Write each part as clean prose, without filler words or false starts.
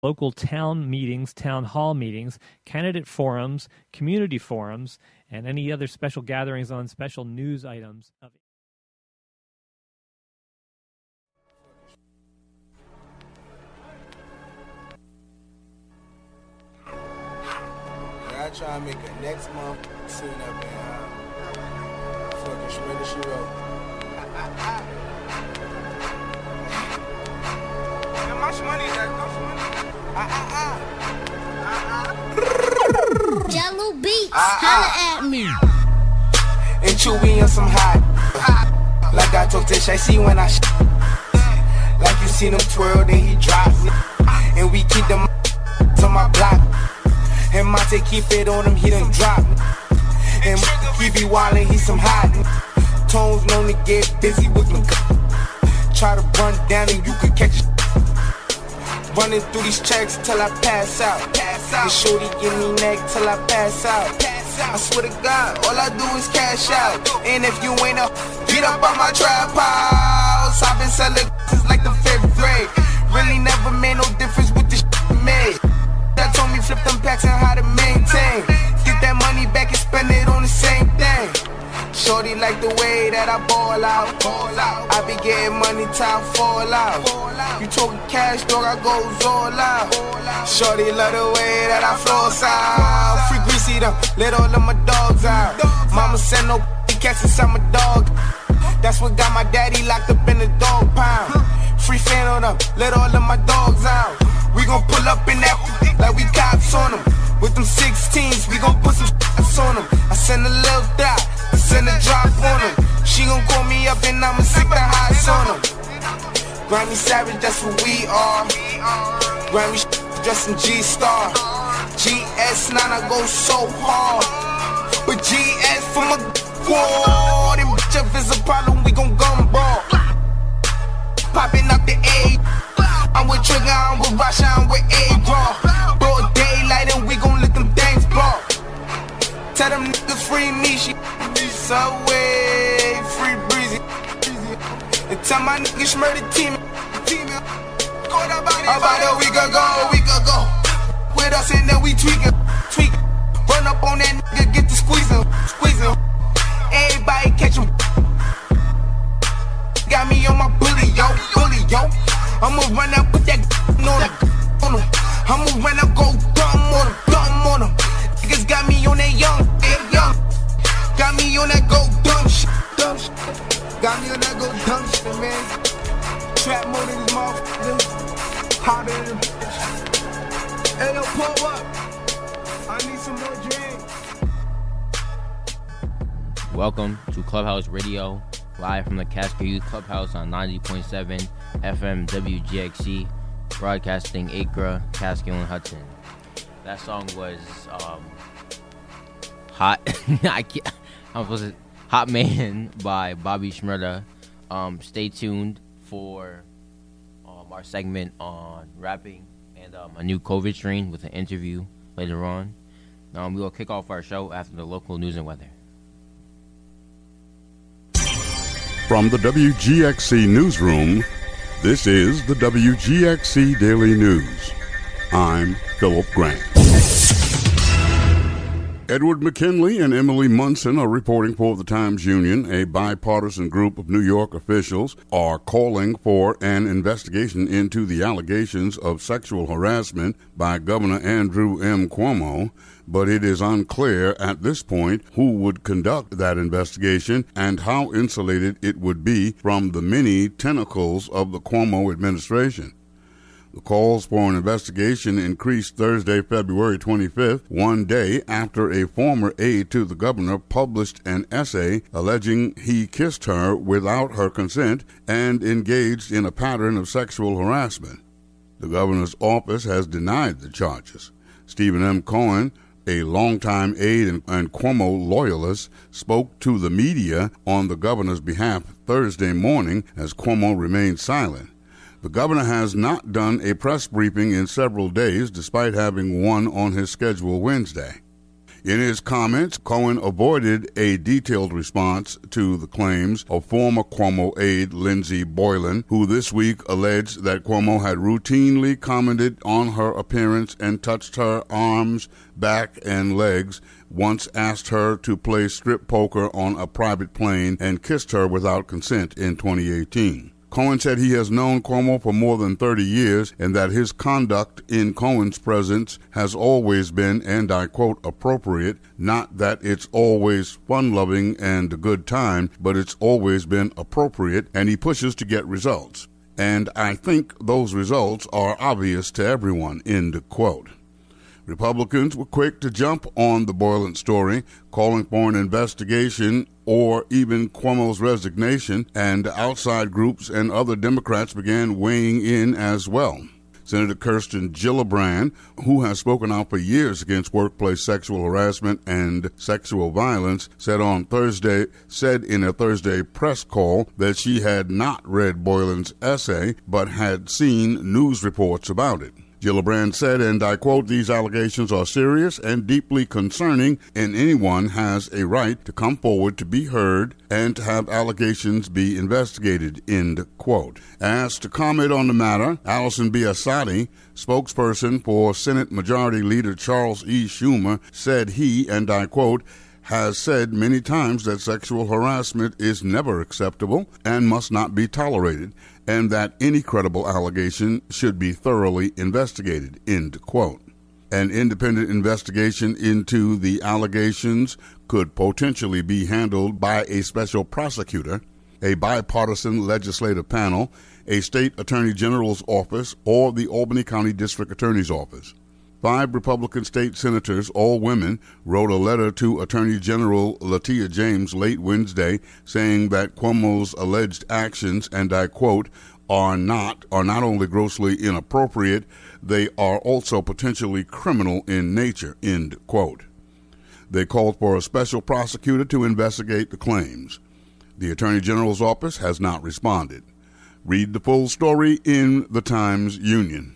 local town meetings, town hall meetings, candidate forums, community forums, and any other special gatherings on special news items. I try to make it next month sitting up in fucking Shredder She Wrote. How much money is that? Jello Beats, holla at me. And Chewy on some hot. Like I told Tish, I see when I like you see them twirl, then he drop. And we keep them on my block. And Monte keep it on him, he done drop. And he be wildin', he some hot. Tones known to get busy with them. Try to run down and you could catch it. Running through these checks till I pass out. And shorty give me neck till I pass out. I swear to God, all I do is cash out. And if you ain't up, get up on my trap house. I've been selling since like the 5th grade. Really never made no difference with the shit made. That told me flip them packs and how to maintain. Get that money back and spend it on the same thing. Shorty like the way that I ball out. I be getting money till I fall out. You talking cash, dog, I goes all out. Shorty love the way that I floss out. Free greasy them, let all of my dogs out. Mama send no cats inside my dog. That's what got my daddy locked up in the dog pound. Free fan on them, let all of my dogs out. We gon' pull up in that like we cops on them. With them 16s, we gon' put some shots on them. I send a little dot, I send a drop on them. She gon' call me up and I'ma stick the highs on them. Grammy Savage, that's what we are. Grammy dressed in G-Star. GS9, I go so hard. But GS for my war. Them bitch, if it's a problem, we gon' gumball. Popping up the A. I'm with Trigger, I'm with Rasha, I'm with A-Raw. Broad daylight and we gon' let them things blow. Tell them niggas free me, she Subway, free breezy. And tell my niggas murder team. About a week ago. With us and then we tweaking. Run up on that nigga, get to squeezing. Everybody catch him. Got me on my bully, yo. I'ma run out, put that on him. I'ma run out, go dumb on him. Niggas got me on that young. Got me on that go dumb shit. Got me on that go dumb shit, man. Trap more than these motherfuckers. Hotter than a bitch. Hey, yo, pull up. I need some more drink. Welcome to Clubhouse Radio, live from the Casco Youth Clubhouse on 90.7 FM WGXC, broadcasting Acre, Catskill, and Hudson. That song was Hot. Hot Man by Bobby Shmurda. Stay tuned for our segment on rapping and a new COVID strain with an interview later on. We will kick off our show after the local news and weather. From the WGXC newsroom, this is the WGXC Daily News. I'm Philip Grant. Edward McKinley and Emily Munson are reporting for the Times-Union. A bipartisan group of New York officials are calling for an investigation into the allegations of sexual harassment by Governor Andrew M. Cuomo, but it is unclear at this point who would conduct that investigation and how insulated it would be from the many tentacles of the Cuomo administration. The calls for an investigation increased Thursday, February 25th, one day after a former aide to the governor published an essay alleging he kissed her without her consent and engaged in a pattern of sexual harassment. The governor's office has denied the charges. Stephen M. Cohen, a longtime aide and Cuomo loyalist, spoke to the media on the governor's behalf Thursday morning as Cuomo remained silent. The governor has not done a press briefing in several days, despite having one on his schedule Wednesday. In his comments, Cohen avoided a detailed response to the claims of former Cuomo aide Lindsey Boylan, who this week alleged that Cuomo had routinely commented on her appearance and touched her arms, back, and legs, once asked her to play strip poker on a private plane, and kissed her without consent in 2018. Cohen said he has known Cuomo for more than 30 years and that his conduct in Cohen's presence has always been, and I quote, appropriate, not that it's always fun-loving and a good time, but it's always been appropriate, and he pushes to get results. And I think those results are obvious to everyone, end quote. Republicans were quick to jump on the Boylan story, calling for an investigation or even Cuomo's resignation, and outside groups and other Democrats began weighing in as well. Senator Kirsten Gillibrand, who has spoken out for years against workplace sexual harassment and sexual violence, said in a Thursday press call that she had not read Boylan's essay but had seen news reports about it. Gillibrand said, and I quote, "These allegations are serious and deeply concerning, and anyone has a right to come forward to be heard and to have allegations be investigated," end quote. Asked to comment on the matter, Allison Biasotti, spokesperson for Senate Majority Leader Charles E. Schumer, said he, and I quote, has said many times that sexual harassment is never acceptable and must not be tolerated, and that any credible allegation should be thoroughly investigated, end quote. An independent investigation into the allegations could potentially be handled by a special prosecutor, a bipartisan legislative panel, a state attorney general's office, or the Albany County District Attorney's office. 5 Republican state senators, all women, wrote a letter to Attorney General Letitia James late Wednesday saying that Cuomo's alleged actions, and I quote, are not only grossly inappropriate, they are also potentially criminal in nature, end quote. They called for a special prosecutor to investigate the claims. The Attorney General's office has not responded. Read the full story in the Times-Union.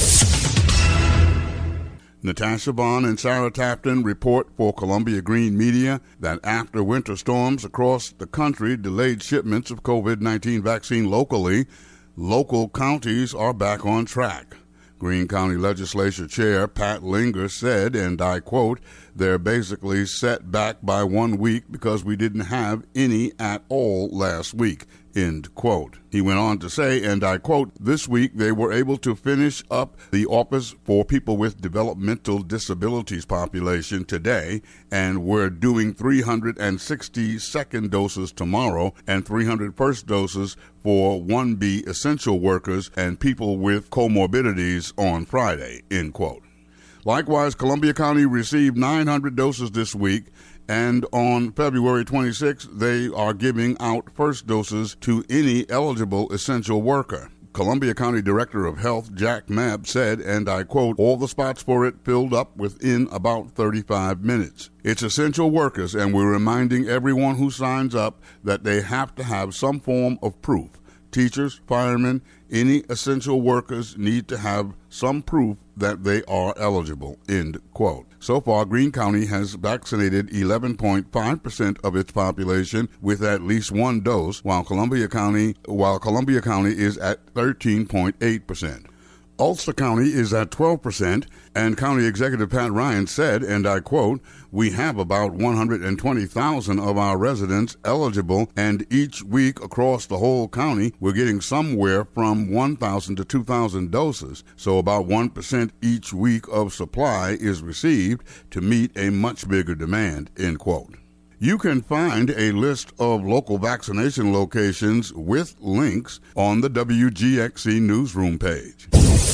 Natasha Vaughn and Sarah Tapton report for Columbia Green Media that after winter storms across the country delayed shipments of COVID-19 vaccine locally, local counties are back on track. Greene County Legislature Chair Pat Linger said, and I quote, "They're basically set back by 1 week because we didn't have any at all last week," end quote. He went on to say, and I quote, "This week they were able to finish up the Office for People with Developmental Disabilities population today, and we're doing 360 second doses tomorrow and 300 first doses for 1B essential workers and people with comorbidities on Friday," end quote. Likewise, Columbia County received 900 doses this week, and on February 26th, they are giving out first doses to any eligible essential worker. Columbia County Director of Health Jack Mabb said, and I quote, "All the spots for it filled up within about 35 minutes. It's essential workers, and we're reminding everyone who signs up that they have to have some form of proof. Teachers, firemen, any essential workers need to have some proof that they are eligible," end quote. So far, Greene County has vaccinated 11.5% of its population with at least one dose, while Columbia County is at 13.8%. Ulster County is at 12%, and County Executive Pat Ryan said, and I quote, "We have about 120,000 of our residents eligible, and each week across the whole county, we're getting somewhere from 1,000 to 2,000 doses, so about 1% each week of supply is received to meet a much bigger demand," end quote. You can find a list of local vaccination locations with links on the WGXC newsroom page.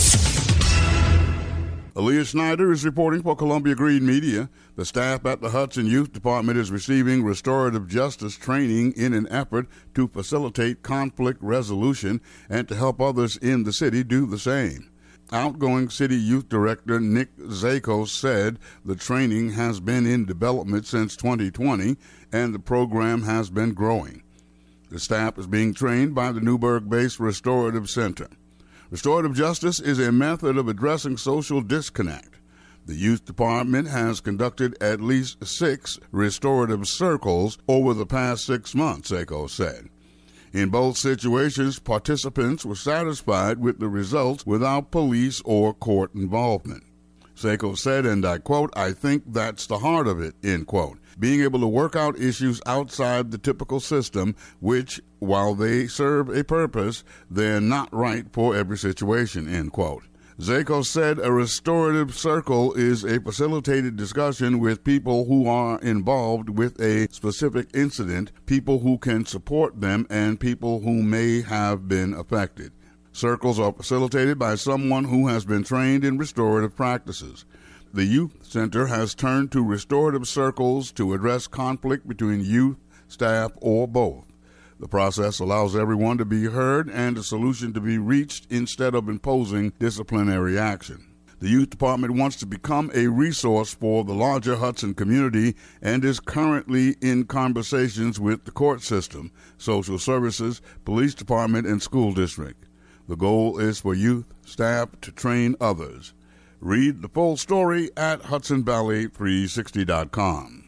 Aaliyah Schneider is reporting for Columbia Green Media. The staff at the Hudson Youth Department is receiving restorative justice training in an effort to facilitate conflict resolution and to help others in the city do the same. Outgoing City Youth Director Nick Zakos said the training has been in development since 2020 and the program has been growing. The staff is being trained by the Newburgh-based Restorative Center. Restorative justice is a method of addressing social disconnect. The youth department has conducted at least 6 restorative circles over the past 6 months, Seiko said. In both situations, participants were satisfied with the results without police or court involvement. Seiko said, and I quote, "I think that's the heart of it," end quote. Being able to work out issues outside the typical system, which, while they serve a purpose, they're not right for every situation, end quote. Seiko said a restorative circle is a facilitated discussion with people who are involved with a specific incident, people who can support them, and people who may have been affected. Circles are facilitated by someone who has been trained in restorative practices. The Youth Center has turned to restorative circles to address conflict between youth, staff, or both. The process allows everyone to be heard and a solution to be reached instead of imposing disciplinary action. The Youth Department wants to become a resource for the larger Hudson community and is currently in conversations with the court system, social services, police department, and school district. The goal is for youth, staff to train others. Read the full story at HudsonValley360.com.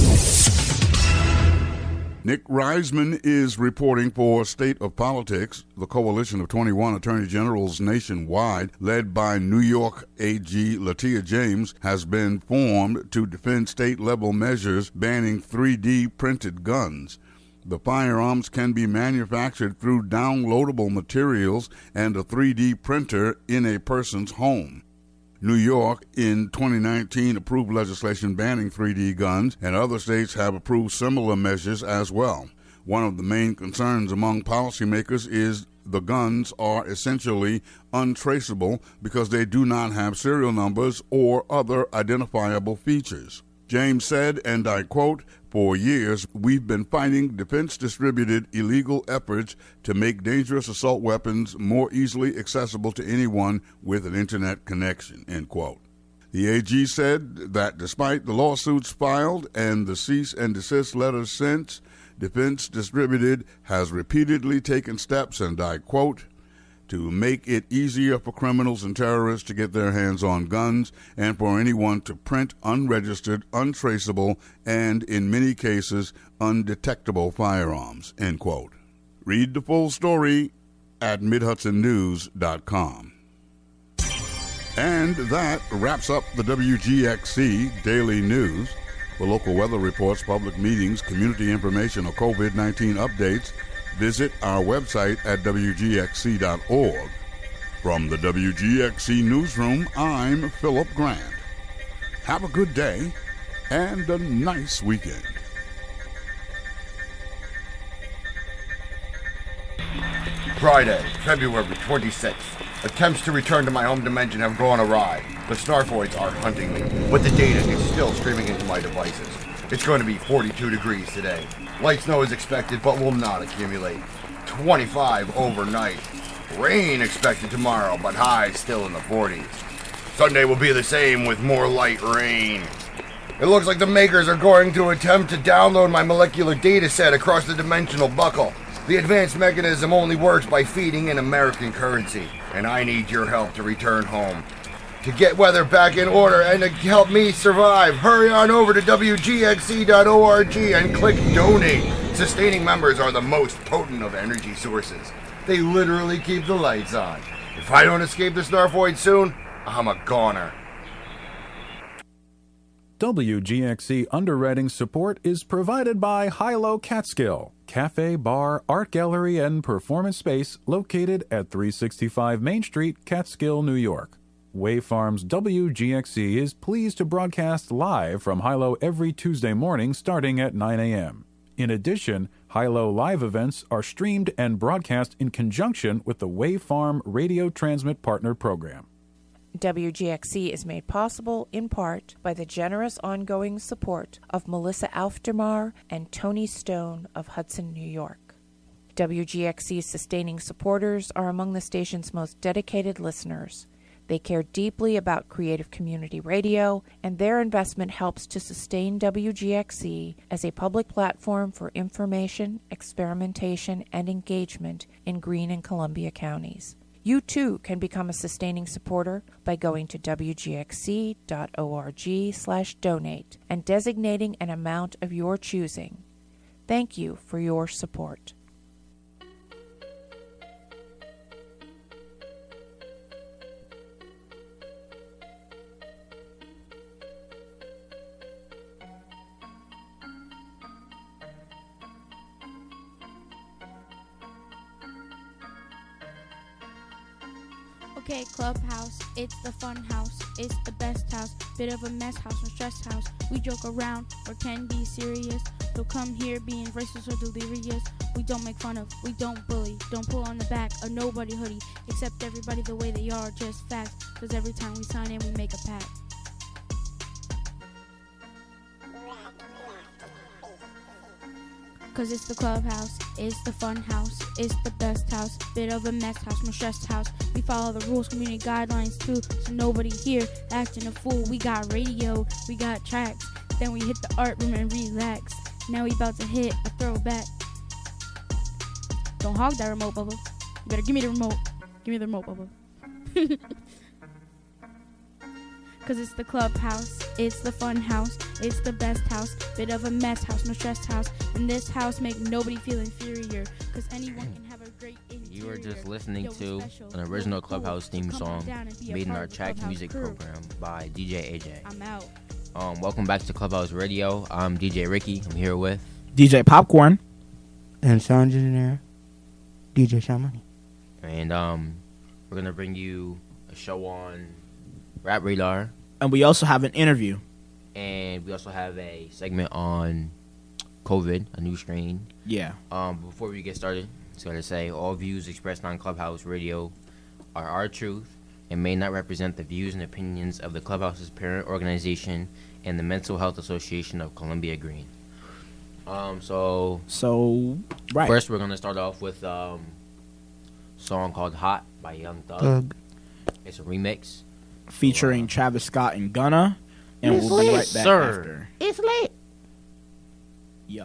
Nick Reisman is reporting for State of Politics. The coalition of 21 attorney generals nationwide, led by New York AG Letitia James, has been formed to defend state-level measures banning 3D printed guns. The firearms can be manufactured through downloadable materials and a 3D printer in a person's home. New York, in 2019, approved legislation banning 3D guns, and other states have approved similar measures as well. One of the main concerns among policymakers is the guns are essentially untraceable because they do not have serial numbers or other identifiable features. James said, and I quote, "For years, we've been fighting defense-distributed illegal efforts to make dangerous assault weapons more easily accessible to anyone with an internet connection," end quote. The AG said that despite the lawsuits filed and the cease and desist letters sent, Defense Distributed has repeatedly taken steps, and I quote, "to make it easier for criminals and terrorists to get their hands on guns and for anyone to print unregistered, untraceable, and in many cases, undetectable firearms," end quote. Read the full story at MidHudsonNews.com. And that wraps up the WGXC Daily News. For local weather reports, public meetings, community information, or COVID-19 updates, visit our website at WGXC.org. From the WGXC Newsroom, I'm Philip Grant. Have a good day and a nice weekend. Friday, February 26th. Attempts to return to my home dimension have gone awry. The Snarfoids are hunting me, but the data is still streaming into my devices. It's going to be 42 degrees today. Light snow is expected, but will not accumulate. 25 overnight. Rain expected tomorrow, but highs still in the 40s. Sunday will be the same with more light rain. It looks like the makers are going to attempt to download my molecular data set across the dimensional buckle. The advanced mechanism only works by feeding in American currency, and I need your help to return home. To get weather back in order and to help me survive, hurry on over to WGXC.org and click Donate. Sustaining members are the most potent of energy sources. They literally keep the lights on. If I don't escape the Snarfoid soon, I'm a goner. WGXC underwriting support is provided by Hilo Catskill, cafe, bar, art gallery, and performance space located at 365 Main Street, Catskill, New York. Way Farms WGXC is pleased to broadcast live from Hilo every Tuesday morning starting at 9 a.m. In addition, Hilo live events are streamed and broadcast in conjunction with the Way Farm Radio Transmit Partner Program. WGXC is made possible in part by the generous ongoing support of Melissa Aufdermar and Tony Stone of Hudson, New York. WGXC's sustaining supporters are among the station's most dedicated listeners. They care deeply about creative community radio, and their investment helps to sustain WGXC as a public platform for information, experimentation, and engagement in Greene and Columbia counties. You too can become a sustaining supporter by going to wgxc.org/donate and designating an amount of your choosing. Thank you for your support. Okay, Clubhouse, it's the fun house, it's the best house, bit of a mess house, no stress house. We joke around or can be serious, so come here being racist or delirious. We don't make fun of, we don't bully, don't pull on the back of nobody hoodie, accept everybody the way they are, just facts, cause every time we sign in we make a pact. Cause it's the clubhouse, it's the fun house, it's the best house, bit of a mess house, no stress house. We follow the rules, community guidelines too, so nobody here acting a fool. We got radio, we got tracks, then we hit the art room and relax. Now we about to hit a throwback. Don't hog that remote, Bubba. You better give me the remote. Give me the remote, Bubba. Cause it's the clubhouse, it's the fun house, it's the best house, bit of a mess house, no stress house. In this house, make nobody feel inferior, cause anyone can have a great interior. You were just listening to an original Clubhouse theme song made in our track music program by DJ AJ. I'm out. Welcome back to Clubhouse Radio. I'm DJ Ricky. I'm here with DJ Popcorn and sound engineer DJ Shamani. And we're gonna bring you a show on Rap Radar. And we also have an interview. And we also have a segment on COVID, a new strain. Yeah. Before we get started, just gotta say, all views expressed on Clubhouse Radio are our truth and may not represent the views and opinions of the Clubhouse's parent organization and the Mental Health Association of Columbia Green. So right. First, we're gonna start off with a song called "Hot" by Young Thug. It's a remix featuring Travis Scott and Gunna, and we'll be right back after. It's late. Yeah.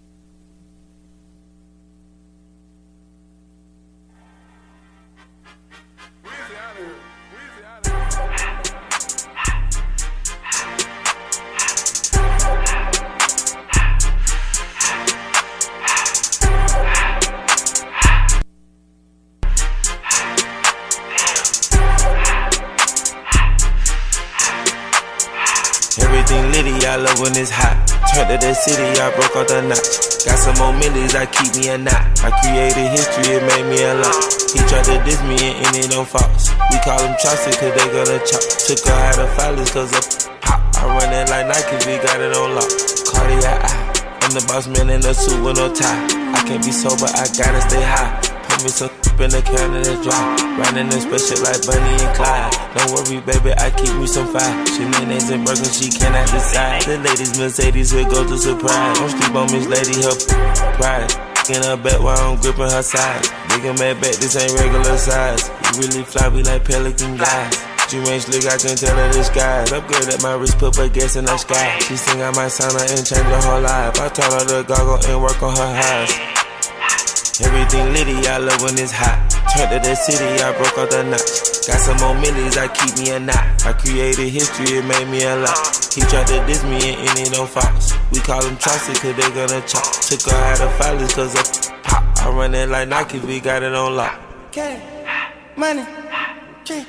Everything litty, I love when it's hot. Turned to the city, I broke out the notch. Got some more millies, I keep me a knot. I created history, it made me a lot. He tried to diss me and it don't false. We call him Chaucer cause they gonna chop. Took her out of filers cause of pop. I run it like Nike, we got it on lock. Cardiac eye, I'm the boss man in a suit with no tie. I can't be sober, I gotta stay high. Put me some in the can of the dry. Riding the special like Bunny and Clyde. Don't worry, baby, I keep me some fire. She mayonnaise and burger, she cannot decide. The ladies Mercedes, here go to surprise. Don't sleep on Miss Lady, her pride. In her back while I'm gripping her side. Nigga mad back, this ain't regular size. You really fly, we like pelican guys. She ain't slick, I can tell her disguise. Upgrade at my wrist, put her gas in the sky. She sing I might sign her and change her whole life. I told her to goggle and work on her eyes. Everything litty, I love when it's hot. Turned to the city, I broke out the notch. Got some more millies, I keep me a knot. I created history, it made me a lot. He tried to diss me and it don't false. We call him Chaucer cause they gonna chop. Took her out of filers cause of pop. I run it like Nike, we got it on lock. Cash, money, K,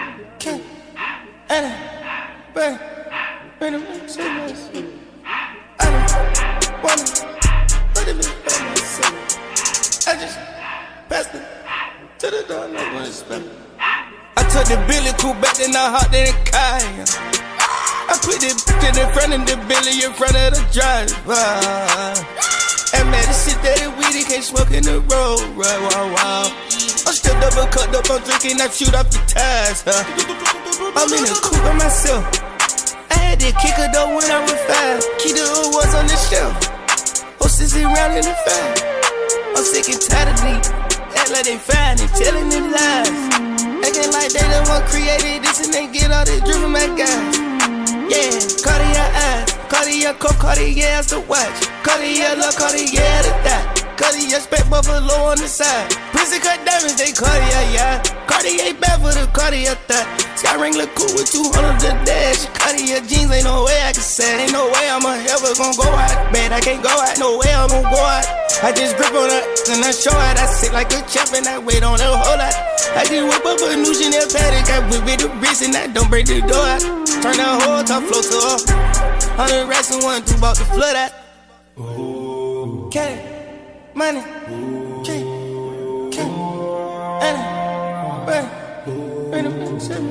Anna, bang, bang, I don't wanna put it in myself. I just passed it to the door, no one spell. I took the Billy coupe back, then I hopped in the car. I put the bitch in front of the Billy in front of the driver. And man, this shit that it weedy can't smoke in the road, right? Wow. I'm still double cut up, I'm drinking, I shoot off the tires. I'm in the coupe by myself. I had to kick her though when I was 5. Keep the old ones on the shelf. Horses around in the fire. I'm sick and tired of these. Act like they fine and telling them lies. Acting like they the one created this and they get all this drip from my guys. Yeah, Cartier eyes, Cartier coat, Cartier as the watch, Cartier look, Cartier the dot, Cartier, spec buffalo on the side. Prissy cut diamonds, they Cartier, yeah. Cartier bad for the Cartier thigh. Sky ring look cool with 200 the dash. Cartier jeans, ain't no way I can say. Ain't no way I'm ever gonna go out. Man, I can't go out, no way I'm gonna go out. I just grip on her and I show it. I sit like a champ and I wait on her whole lot. I just whip up a new Chanel paddock. I whip with the wrist and I don't break the door out. Turn that whole top flow to her. 100 racks and one, two about to flood out. Cash, money, check, money, bring them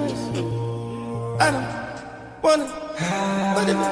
I don't wanna, but if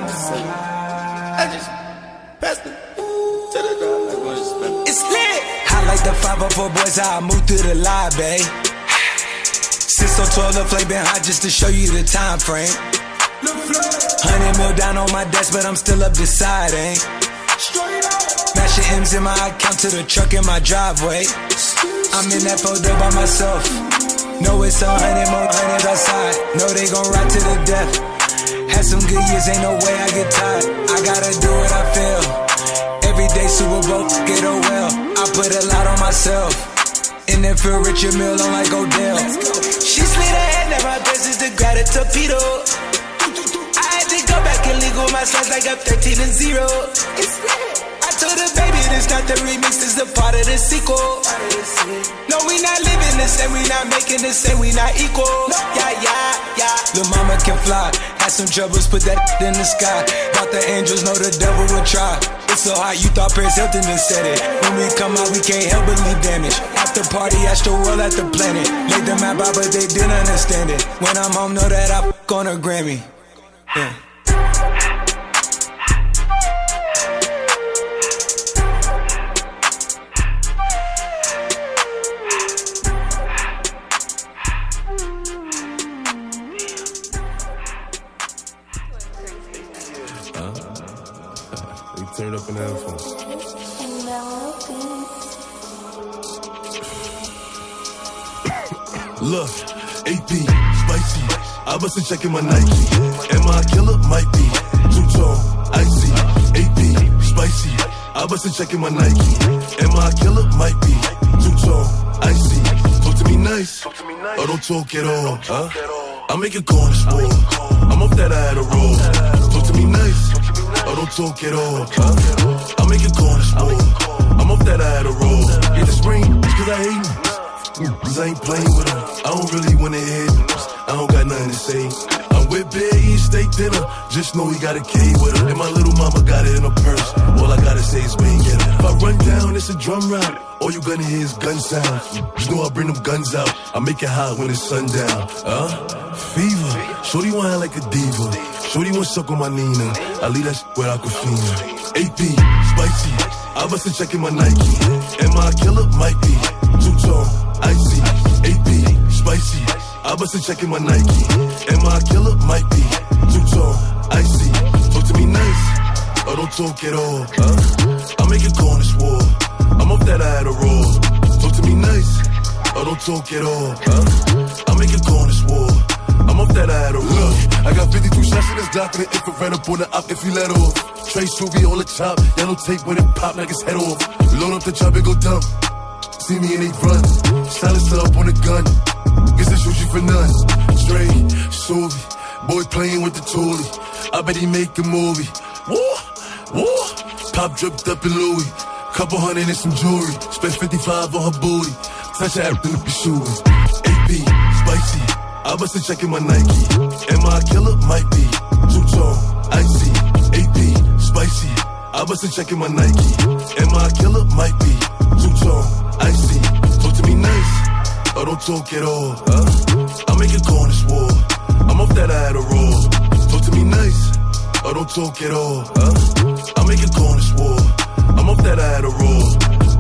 I just passed it to the door. It's lit. I like the 504 boys, how I move through the lobby. Since so 12, the flame been hot just to show you the time frame. 100 mil down on my desk, but I'm still up deciding. Mashing M's in my account to the truck in my driveway. I'm in that photo by myself. Know it's 100 more hundreds outside. Know they gon' ride to the death. Had some good years, ain't no way I get tired. I gotta do what I feel. Every day Super Bowl, get a well. I put a lot on myself. And then feel Richard Mill on like Odell. She slid her head, now my best is to grab a torpedo. I had to go back and legal my slides like I'm 13-0. I told her, baby, this not the remix, this is a part of the sequel. No, we not living the same, we not making the same, we not equal. Yeah. Lil' mama can fly, had some troubles, put that in the sky. Thought the angels know the devil would try. It's so hot, you thought Paris Hilton just said it. When we come out, we can't help but leave damage. After party, astro world at the planet. Laid the map out, but they didn't understand it. When I'm home, know that I f*** on a Grammy. Yeah. Turn up an headphones. Look, AP, spicy. I wasn't checking my Nike. Am I a killer? Might be. Two-tone, icy. AP, spicy. I wasn't checking my Nike. Am I a killer? Might be. Two-tone, icy. Talk to me nice. Or don't talk at all. I make it go on the sport. I'm off that I had a roll. Talk to me nice. Or don't talk at all. I make it go on the sport. I'm off that I had a roll. Get the spring, it's cause I hate him. Cause I ain't playing with him. I don't really wanna hit him. I don't got nothing to say. I'm with Bear, eating steak dinner. Just know he got a K with her. And my little mama got it in her purse. All I gotta say is wait, get her. If I run down, it's a drum round. All you gonna hear is gun sounds. Just know I bring them guns out. I make it hot when it's sundown. Fever. Shorty want like a diva. Shorty want suck on my Nina. I leave that shit where Aquafina. AP, spicy. I wasn't checking my Nike. Am I a killer? Might be. Two-tone, icy. AP, spicy. I wasn't checking my Nike. Am I a killer? Might be. Two-tone, icy. Talk to me nice. Or don't talk at all. I make it go on this war. I'm off that I had a roll. Talk to me nice. Or don't talk at all. I make it go on this war. I'm off that I had a roll. I got 52 shots in this Glock and the infrared up on the op if you let off. Trey Suvi on the top, yellow tape when it pop like his head off. Load up the chop and go dumb. See me and they run. Silencer up on the gun. Guess they shoot you for none. Trey Suvi, boy playing with the toolie. I bet he make a movie. Woo. Pop dripped up in Louis. Couple hundred and some jewelry. Spent 55 on her booty. Touch her after the shooting. AP, spicy. I wasn't checking my Nike. Am I a killer? Might be. Two-tone, icy. AP, spicy. I wasn't checking my Nike. Am I a killer? Might be. Two-tone, icy. Talk to me nice. Or don't talk at all. I make it go on this war. I'm off that I had a roll. Talk to me nice. Or don't talk at all. I make it go on this war. I'm off that I had a roll.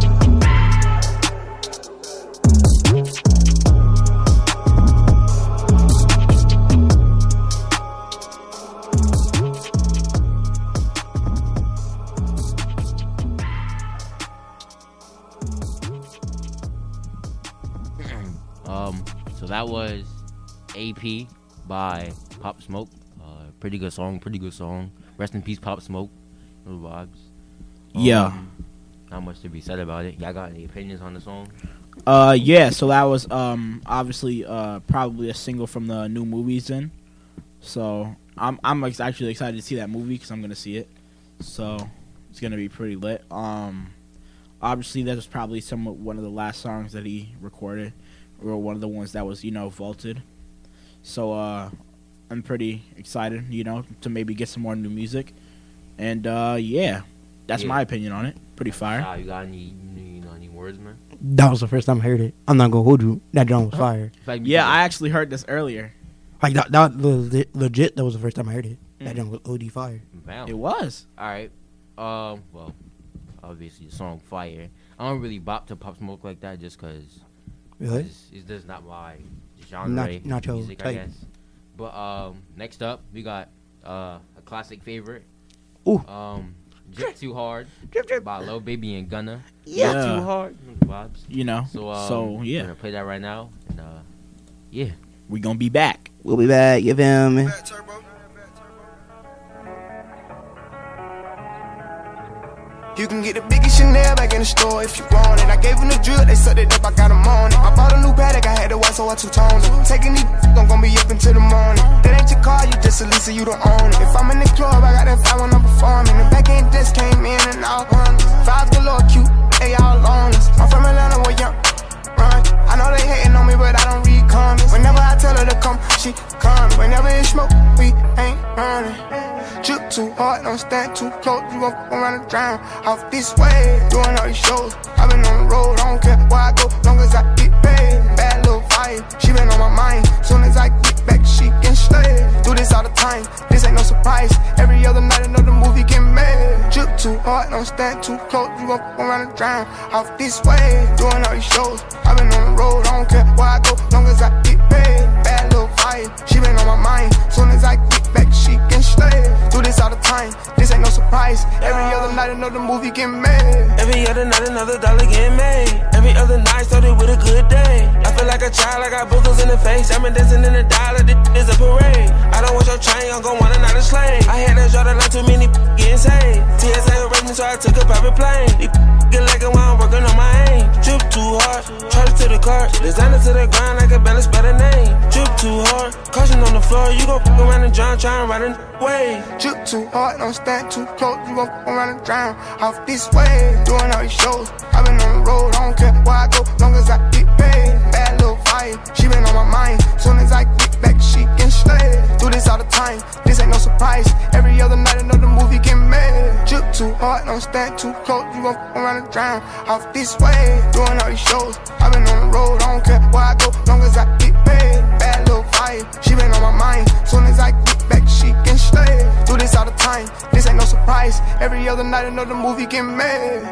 So that was AP by Pop Smoke. Pretty good song. Rest in peace, Pop Smoke. Little vibes. Yeah. not much to be said about it. Y'all got any opinions on the song? Yeah. So that was obviously probably a single from the new movies. In. So I'm actually excited to see that movie because I'm gonna see it. So it's gonna be pretty lit. Obviously that was probably one of the last songs that he recorded, or one of the ones that was vaulted. So I'm pretty excited, to maybe get some more new music. And yeah, that's my opinion on it. Pretty fire. You got any words, man? That was the first time I heard it. I'm not gonna hold you. That drum was fire. Yeah, I actually heard this earlier. Like that was legit. That was the first time I heard it. That drum was OD fire. Bam. It was. All right. Well, obviously the song fire. I don't really bop to Pop Smoke like that just because. Really? It's just not my genre not your music, type. I guess. But next up we got a classic favorite. Ooh. Drip Too Hard by Lil Baby and Gunna. Yeah. Drip Too Hard. Vibes. So yeah. We're gonna play that right now. And yeah. We gonna be back. We'll be back. You feel me? You can get the biggest Chanel back in the store if you want it. I gave them the drill, they sucked it up, I got them on it. I bought a new Patek, I had to watch, so I two-toned it. Taking these, I'm gonna be up until the morning. That ain't your car, you just a Lisa, you don't own it. If I'm in the club, I got that 5 when I'm performing. The back end just came in and all hundreds. 5 galore cute, they all loneless. I'm from Atlanta, where young run. I know they hating on me, but I don't read comments. Whenever I tell her to come, she comes. Whenever it's smoke, we ain't running. Drip too hard, don't stand too close. You gon' run and drown off this way. Doing all these shows, I been on the road. I don't care where I go, long as I get paid. Bad little fire, she been on my mind. Soon as I get back, she can slay. Do this all the time, this ain't no surprise. Every other night, another movie get made. Drip too hard, don't stand too close. You gon' run and drown off this way. Doing all these shows, I been on the road. I don't care where I go, long as I get paid. Bad little fire, she been on my mind. Soon as I get back, she can slay. Do this all the time, this ain't no surprise. Every other night another movie get made. Every other night another dollar get made. Every other night started with a good day. I feel like a child, I got boogers in the face. I'm dancing in the dollar, this is a parade. I don't want your chain, I'm gon' want another slave. I had to draw the line, too many getting saved. TSA arrangement, so I took a private plane. These get like it while I'm working on my aim. Drip too hard, charge to the cart. Designer to the ground, I can barely spell the name. Drip too hard, caution on the floor. You gon' around and drown, try and ride a way. Drip too hard, don't stand too close. You gon' run and drown off this way. Doing all these shows, I been on the road. I don't care where I go, long as I get paid. Bad little fire, she been on my mind. Soon as I get back, she can slay. Do this all the time, this ain't no surprise. Every other night another movie get made. Drip too hard, don't stand too close. You gon' run and drown off this way. Doing all these shows, I been on the road. I don't care where I go, long as I get paid. Bad little fire, she been on my mind. Soon as I get back, she can slay. Do this all the time, this ain't no surprise. Every other night another movie get made.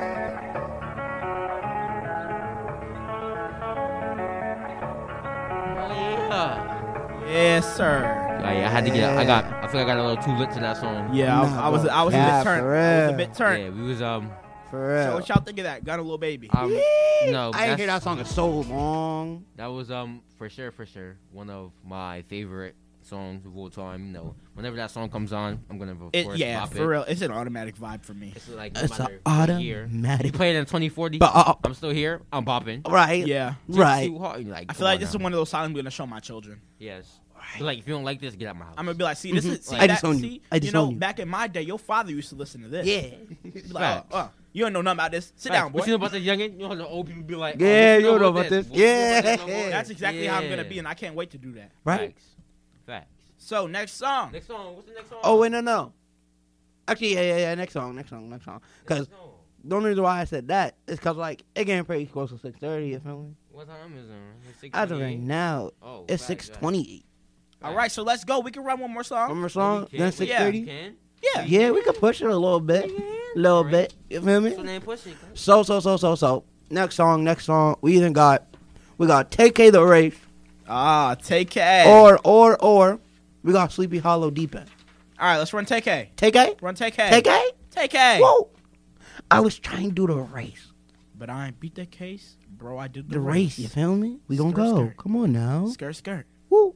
Yes, sir. Yeah, I had to get. I feel like I got a little too lit to that song. Yeah, I was a bit turned. Yeah, we was For real. So what y'all think of that? Got a little baby. No, I didn't hear that song in so long. That was for sure one of my favorite songs of all time. Whenever that song comes on, I'm gonna of course bop for real. It's an automatic vibe for me. It's like It's no an matter what year. automatic. You played it in 2040. But, I'm still here. I'm bopping. Right. Yeah. Right. Too hard. Like, I feel like this is one of those songs I'm gonna show my children. Yes. Like if you don't like this, get out my house. I'm gonna be like, see, this is see, I that, disown see, you. you know, back in my day, your father used to listen to this. Yeah. Be like, you don't know nothing about this. Sit down, boy. You know about the youngin? You know how the old people be like, yeah, you don't know about this. Yeah. That's exactly how I'm gonna be, and I can't wait to do that. Right. Facts. So next song. Next song. What's the next song? Oh wait, no. Actually, yeah. Next song. Because the only reason why I said that is because like it getting pretty close to 6:30. You feel me? What time is it? As of right now, it's 6:28. All right, so let's go. We can run one more song. One more song, then 6:30. Yeah. Yeah, we could push it a little bit. Bit. You feel me? So then push it. So. Next song. We got TK the Race. Ah, TK. Or we got Sleepy Hollow Deep End. All right, let's run TK. TK? Run TK. TK. Whoa. I was trying to do the race. But I ain't beat that case. Bro, I did the race. You feel me? We gonna go. Skirt. Come on now. Skirt. Woo.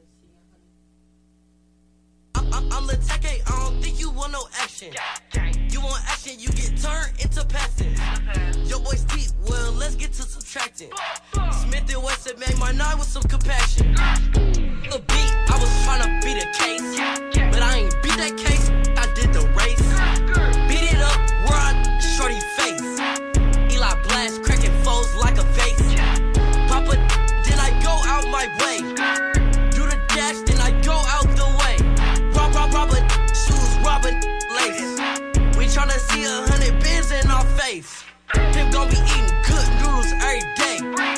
I'm the TK, I don't think you want no action. You You want action, you get turned into passing. Your boy's deep, well, let's get to subtracting. Smith and Wesson made my night with some compassion. The beat, I was tryna beat a case, but I ain't beat that case, I did the race. Beat it up, rod, shorty face. Eli blast, cracking foes like a vase. Papa, then I go out my way. Do the dash, then I go out the way. Robin, shoes, Robin, lace. We tryna see 100 bins in our face. Him gon' be eating good noodles every day.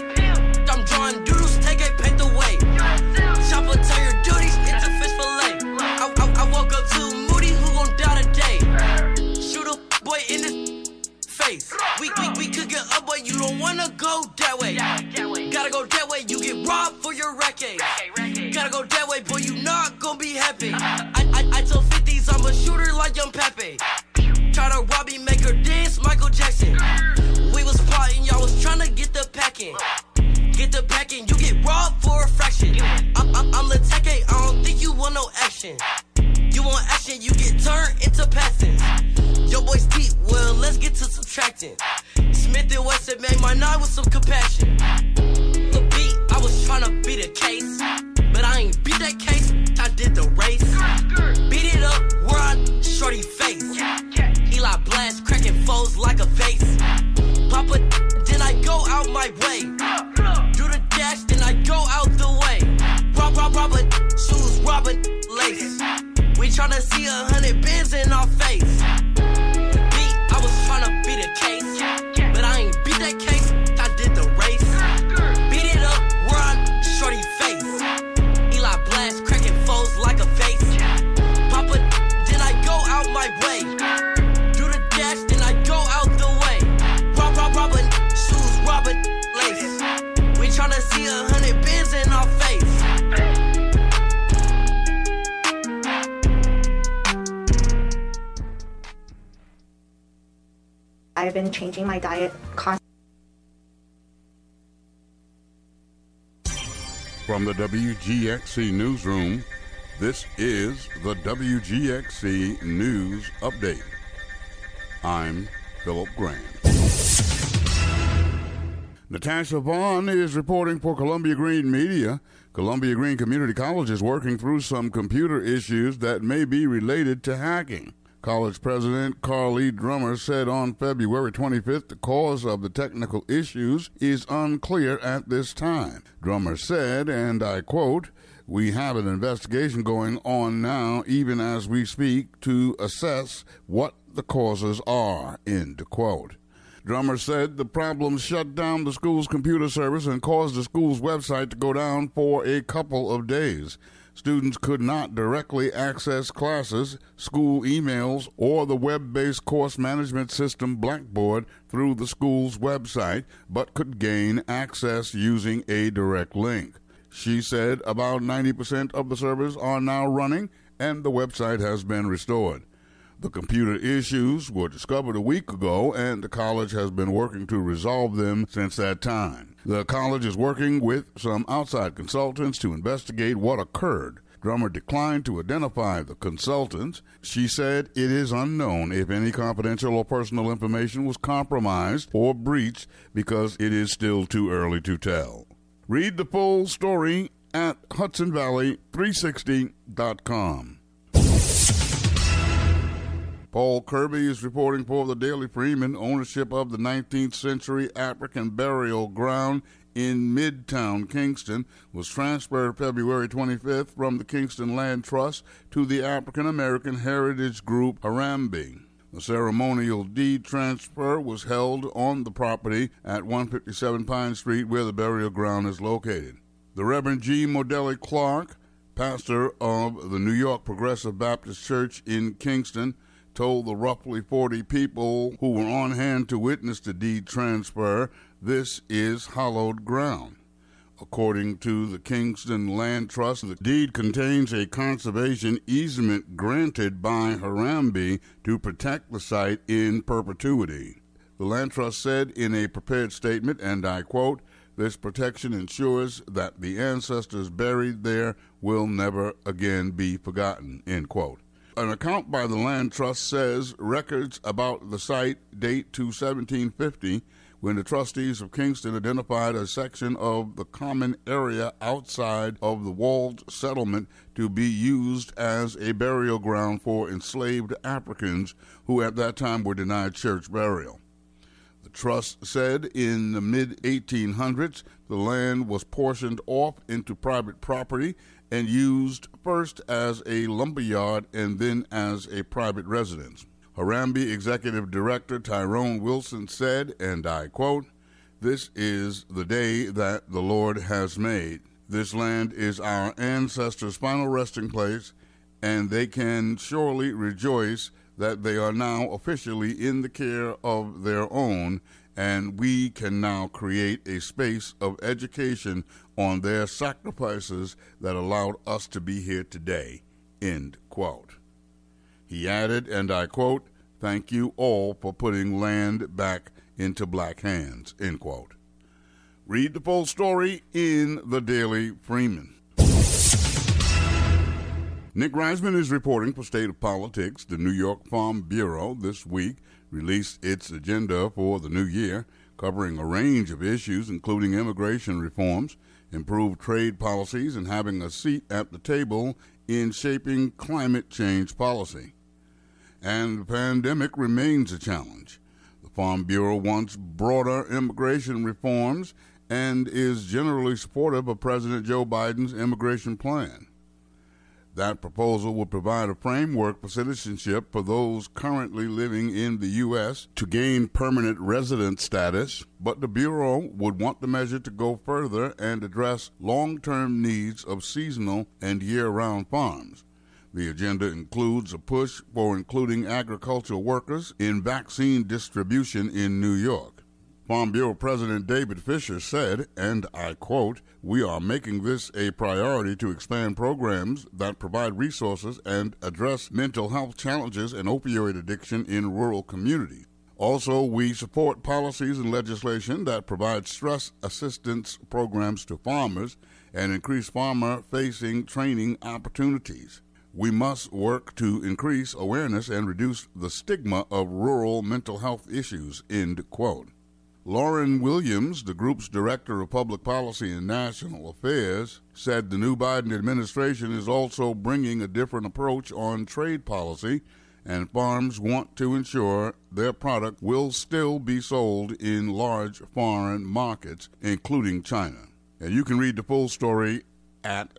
I'm drawing doodles, take a paint away. Chopper, tell your duties, it's a fish fillet. I woke up too moody, who gon' die today? Shoot a boy in his face. We could get up, but you don't wanna go that way. Gotta go that way, you get robbed for your racket. Gotta go that way, boy, you not gon' be happy. I tell 50s I'm a shooter like Young Pepe. Try to rob me, make her dance, Michael Jackson. We was plotting, y'all was tryna get the packing. Get the packing, you get robbed for a fraction. I'm Lateke, I don't think you want no action. You want action, you get turned into passing. Your boy's deep, well, let's get to subtracting. Smith and Wesson made my night with some compassion. The beat, I was tryna beat a case, but I ain't beat that case, I did the race. Beat it up, rod, shorty face. Eli blast, cracking foes like a vase. Papa, then I go out my way. Do the dash, then I go out the way. Robin, shoes, Robin, lace. We tryna see 100 bins in our face. Beat, I was tryna beat a case, but I ain't beat that case, I did the race. Beat it up, rod, shorty face. Eli blast, cracking foes like a vase. Papa, then I go out my way. Do the dash, then I go out the way. Robin, shoes, Robin, lace. We tryna see 100 bins in our face. I've been changing my diet constantly. From the WGXC Newsroom, this is the WGXC News Update. I'm Philip Grant. Natasha Vaughn is reporting for Columbia Green Media. Columbia Green Community College is working through some computer issues that may be related to hacking. College President Carly Drummer said on February 25th the cause of the technical issues is unclear at this time. Drummer said, and I quote, "We have an investigation going on now, even as we speak, to assess what the causes are," end quote. Drummer said the problem shut down the school's computer service and caused the school's website to go down for a couple of days. Students could not directly access classes, school emails, or the web-based course management system Blackboard through the school's website, but could gain access using a direct link. She said about 90% of the servers are now running, and the website has been restored. The computer issues were discovered a week ago, and the college has been working to resolve them since that time. The college is working with some outside consultants to investigate what occurred. Drummer declined to identify the consultants. She said it is unknown if any confidential or personal information was compromised or breached because it is still too early to tell. Read the full story at HudsonValley360.com. Paul Kirby is reporting for the Daily Freeman. Ownership of the 19th century African burial ground in Midtown Kingston was transferred February 25th from the Kingston Land Trust to the African American Heritage Group Harambee. The ceremonial deed transfer was held on the property at 157 Pine Street, where the burial ground is located. The Reverend G. Modelli Clark, pastor of the New York Progressive Baptist Church in Kingston, told the roughly 40 people who were on hand to witness the deed transfer, "This is hallowed ground." According to the Kingston Land Trust, the deed contains a conservation easement granted by Harambee to protect the site in perpetuity. The Land Trust said in a prepared statement, and I quote, "This protection ensures that the ancestors buried there will never again be forgotten," end quote. An account by the Land Trust says records about the site date to 1750, when the trustees of Kingston identified a section of the common area outside of the walled settlement to be used as a burial ground for enslaved Africans who at that time were denied church burial. The trust said in the mid-1800s the land was portioned off into private property and used first as a lumberyard and then as a private residence. Harambee Executive Director Tyrone Wilson said, and I quote, "This is the day that the Lord has made. This land is our ancestors' final resting place, and they can surely rejoice that they are now officially in the care of their own, and we can now create a space of education on their sacrifices that allowed us to be here today." End quote. He added, and I quote, "Thank you all for putting land back into black hands," end quote. Read the full story in the Daily Freeman. Nick Reisman is reporting for State of Politics. The New York Farm Bureau this week released its agenda for the new year, covering a range of issues, including immigration reforms, improved trade policies, and having a seat at the table in shaping climate change policy. And the pandemic remains a challenge. The Farm Bureau wants broader immigration reforms and is generally supportive of President Joe Biden's immigration plan. That proposal would provide a framework for citizenship for those currently living in the U.S. to gain permanent resident status, but the Bureau would want the measure to go further and address long-term needs of seasonal and year-round farms. The agenda includes a push for including agricultural workers in vaccine distribution in New York. Farm Bureau President David Fisher said, and I quote, "We are making this a priority to expand programs that provide resources and address mental health challenges and opioid addiction in rural communities. Also, we support policies and legislation that provide stress assistance programs to farmers and increase farmer-facing training opportunities. We must work to increase awareness and reduce the stigma of rural mental health issues," end quote. Lauren Williams, the group's Director of Public Policy and National Affairs, said the new Biden administration is also bringing a different approach on trade policy, and farms want to ensure their product will still be sold in large foreign markets, including China. And you can read the full story at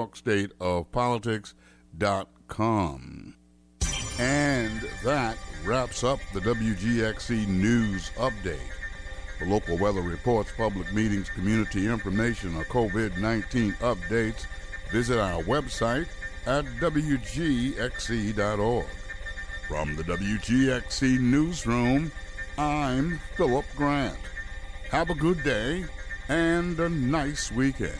NewYorkStateOfPolitics.com. And that wraps up the WGXC News Update. For local weather reports, public meetings, community information, or COVID-19 updates, visit our website at WGXC.org. From the WGXC Newsroom, I'm Philip Grant. Have a good day and a nice weekend.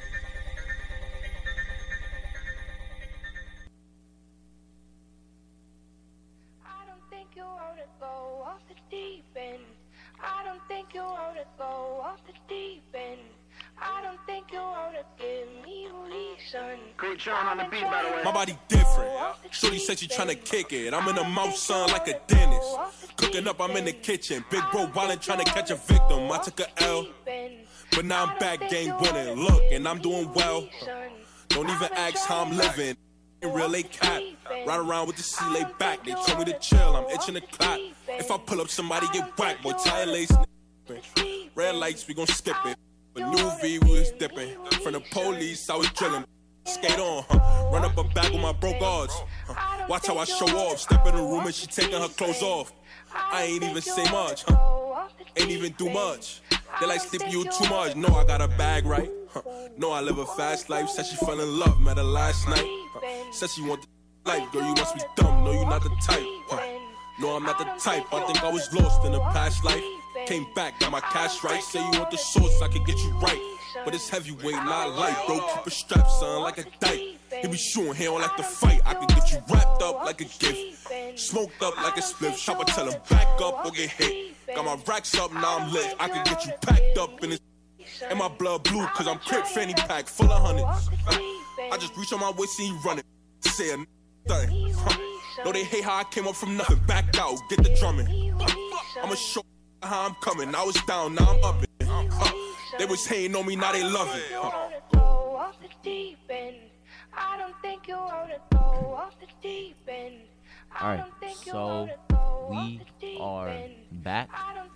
I don't think you ought to go off the deep end. I don't think you ought to go off the deep end. I don't think you ought to give me a reason. Great Sean on the beat, by the way. My body different. Shorty said she tryna kick it. I'm in the mouth, son, like a dentist. Cooking up, I'm in the kitchen. Big bro wildin' tryna catch a victim. I took a L, but now I'm back, game winning. Look, and I'm doing well. Don't even ask how I'm living. In real, they cap. Ride around with the sea lay back. They told me to chill, I'm itching to clap. If I pull up, somebody get whacked. Boy, tire lace. Red lights, we gon' skip it. But new V, we was dipping. From the police, I was drilling. Skate on, run up a bag with my broke odds. Watch how I show off. Step in the room and she taking her clothes off. I ain't even say much, ain't even do much. They like sleeping you too much. No, I got a bag right. No, I live a fast life. Said she fell in love, met her last night. Said she want the life, girl, you must be dumb. No, you not the type. No, I'm not the type. I think I was lost in a past life. Came back, got my cash right. Say you want the source, I can get you right. But it's heavyweight, not light, bro. Keep a strap, son, like a dyke. He be shooting, he don't like to fight. I can get you wrapped up like a gift. Smoked up like a spliff. Chopper tell him back up or get hit. Got my racks up, now I'm lit. I can get you packed up in this. And my blood blue, cause I'm crip fanny pack full of hundreds. I just reach on my waist and he running. Say a thing. No, they hate how I came up from nothing. Back out, get the drumming. I'ma show how I'm coming. I was down, now I'm up it. They was hating on me, now they love it. Go off the deep end. I don't think you wanna go off the deep end. All right, so we are back.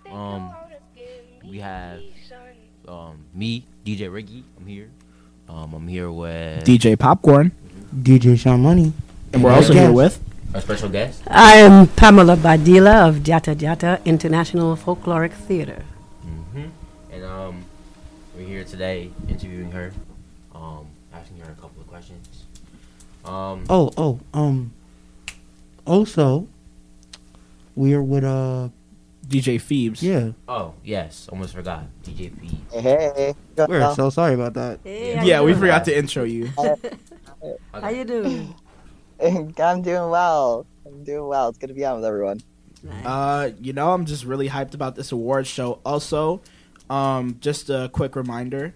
We have me, DJ Ricky. I'm here. I'm here with DJ Popcorn, DJ Sean Money, and we're also here with our special guest. I am Pamela Badila of Jata Jata International Folkloric Theater. And we're here today interviewing her, asking her a couple of questions. Also, we're with DJ Phoebes. Yeah. Oh yes, almost forgot. DJ Phoebes. Hey. We're so sorry about that. Hey, Yeah, we forgot to intro you. How you doing? I'm doing well. It's good to be on with everyone. I'm just really hyped about this award show. Also, just a quick reminder,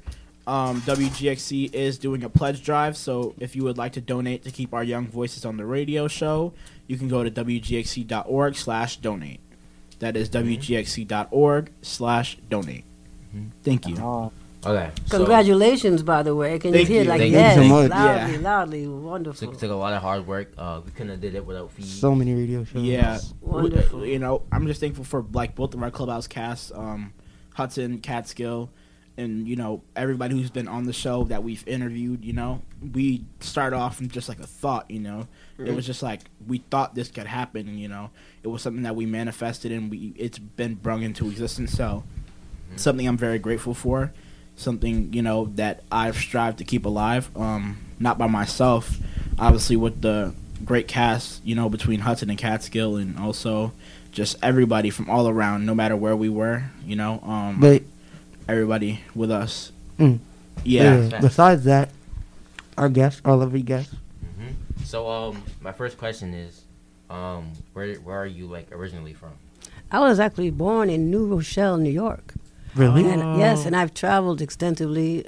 WGXC is doing a pledge drive, so if you would like to donate to keep our young voices on the radio show, you can go to wgxc.org/donate. That is wgxc.org/donate. Thank you. Okay. Congratulations, by the way. Can you hear like Thank yes, you so much. loudly, wonderful. Took a lot of hard work. We couldn't have did it without fees. So many radio shows. Yeah, Wonderful. I'm just thankful for like both of our Clubhouse casts, Hudson, Catskill, and everybody who's been on the show that we've interviewed. We start off from just like a thought. It was just like we thought this could happen. It was something that we manifested and it's been brung into existence. So something I'm very grateful for. Something that I've strived to keep alive. Not by myself, obviously with the great cast. Between Hudson and Catskill, and also just everybody from all around, no matter where we were. But everybody with us. Yeah. Besides that, our lovely guests. So, my first question is, where are you originally from? I was actually born in New Rochelle, New York. Really? And, yes, and I've traveled extensively.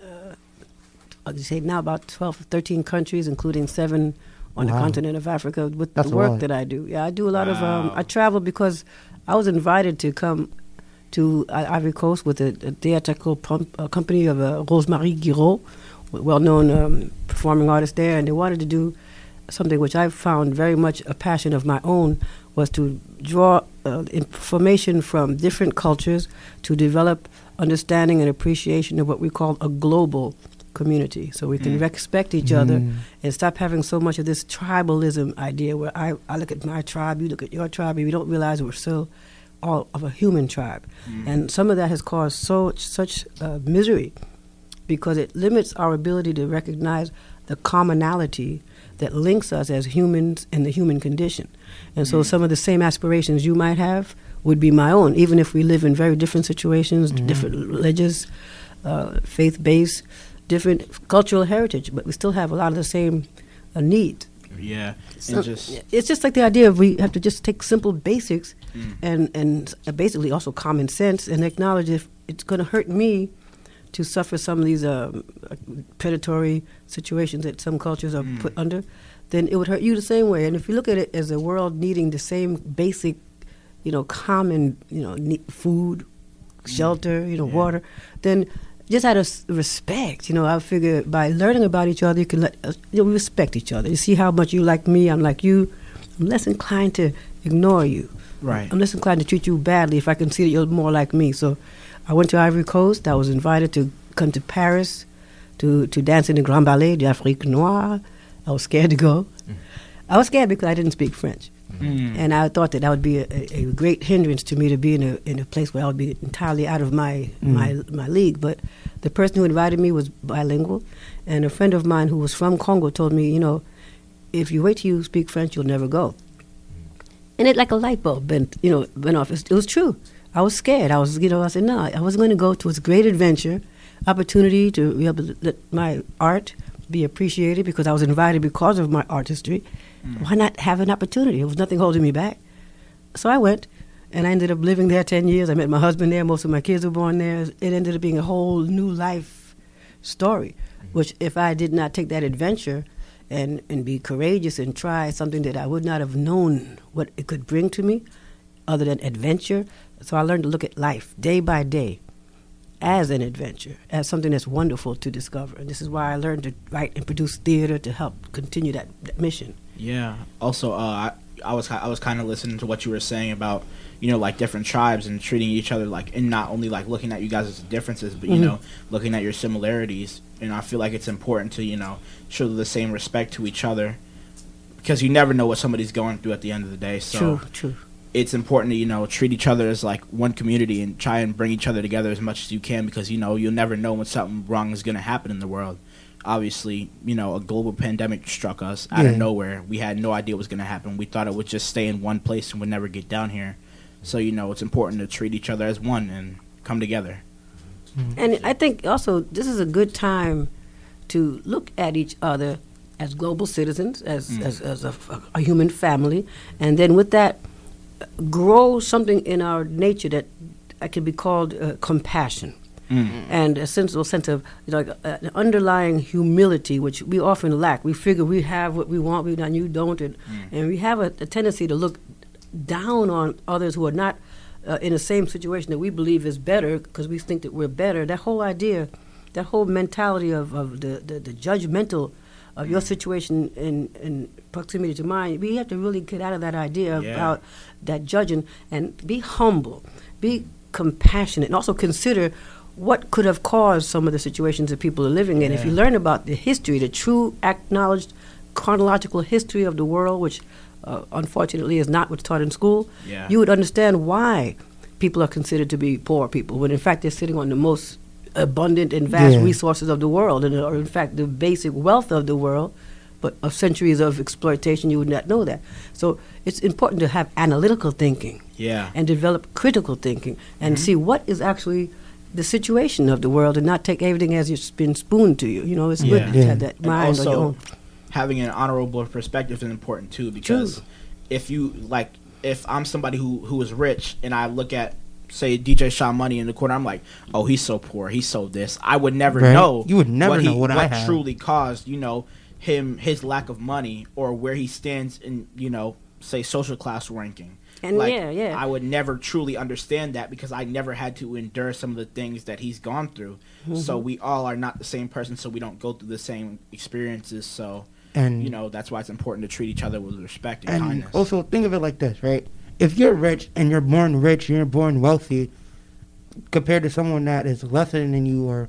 I'll say now about 12 or 13 countries, including 7 on the continent of Africa with the work that I do. Yeah, I do a lot of. I travel because I was invited to come to Ivory Coast with a theatrical company of Rosemary Guiraud, well-known performing artist there, and they wanted to do something which I found very much a passion of my own, was to draw information from different cultures to develop understanding and appreciation of what we call a global community, so we can respect each other and stop having so much of this tribalism idea where I look at my tribe, you look at your tribe, and we don't realize we're still all of a human tribe. And some of that has caused such misery because it limits our ability to recognize the commonality that links us as humans in the human condition. And so some of the same aspirations you might have would be my own, even if we live in very different situations, different religious, faith-based, different cultural heritage, but we still have a lot of the same needs. Yeah. So it's just like the idea of we have to just take simple basics and basically also common sense and acknowledge if it's going to hurt me to suffer some of these predatory situations that some cultures are put under, then it would hurt you the same way. And if you look at it as a world needing the same basic, common, food, shelter, water, then just out of respect, I figure by learning about each other, you can we respect each other. You see how much you like me, I'm like you. I'm less inclined to ignore you. Right. I'm less inclined to treat you badly if I can see that you're more like me. So I went to Ivory Coast. I was invited to come to Paris to dance in the Grand Ballet d'Afrique Noire. I was scared to go. I was scared because I didn't speak French. And I thought that would be a great hindrance to me to be in a place where I would be entirely out of my league. But the person who invited me was bilingual. And a friend of mine who was from Congo told me, if you wait till you speak French, you'll never go. And it like a light bulb went off. It was true. I was scared. I said, no, I wasn't going to go to this great adventure, opportunity to be able to let my art be appreciated because I was invited because of my artistry. Why not have an opportunity? There was nothing holding me back. So I went, and I ended up living there 10 years. I met my husband there. Most of my kids were born there. It ended up being a whole new life story, which if I did not take that adventure and be courageous and try something that I would not have known what it could bring to me other than adventure. So I learned to look at life day by day as an adventure, as something that's wonderful to discover. And this is why I learned to write and produce theater to help continue that mission. Yeah. Also, I was kind of listening to what you were saying about, you know, like different tribes and treating each other like, and not only like looking at you guys as differences, but you know, looking at your similarities. And I feel like it's important to, you know, show the same respect to each other, because you never know what somebody's going through at the end of the day. So True. It's important to, you know, treat each other as like one community and try and bring each other together as much as you can, because, you know, you'll never know when something wrong is going to happen in the world. Obviously, you know, a global pandemic struck us out of nowhere. We had no idea what was going to happen. We thought it would just stay in one place and would never get down here. So, you know, it's important to treat each other as one and come together. And I think also this is a good time to look at each other as global citizens, as a human family, and then with that, grow something in our nature that can be called compassion. And a sense of, you know, an underlying humility, which we often lack. We figure we have what we want, and you don't, and we have a tendency to look down on others who are not in the same situation that we believe is better, because we think that we're better. That whole idea, that whole mentality of the judgmental of your situation in proximity to mine, we have to really get out of that idea about that judging and be humble, be compassionate, and also consider what could have caused some of the situations that people are living in. If you learn about the history, the true acknowledged chronological history of the world, which unfortunately is not what's taught in school, you would understand why people are considered to be poor people, when in fact they're sitting on the most abundant and vast resources of the world, and or in fact the basic wealth of the world, but of centuries of exploitation, you would not know that. So it's important to have analytical thinking and develop critical thinking and see what is actually the situation of the world, and not take everything as it's been spooned to you. You know, it's good to have that mind on your own. Having an honorable perspective is important too, because if I'm somebody who is rich and I look at, say, DJ Sean Money in the corner, I'm like, oh, he's so poor, he's so this. I would never know. You would never know what I have. Truly caused, you know, his lack of money, or where he stands in, you know, say, social class ranking. And I would never truly understand that, because I never had to endure some of the things that he's gone through. So we all are not the same person, so we don't go through the same experiences. So, you know, that's why it's important to treat each other with respect and kindness. Also, think of it like this, right? If you're rich and you're born rich, you're born wealthy, compared to someone that is lesser than you or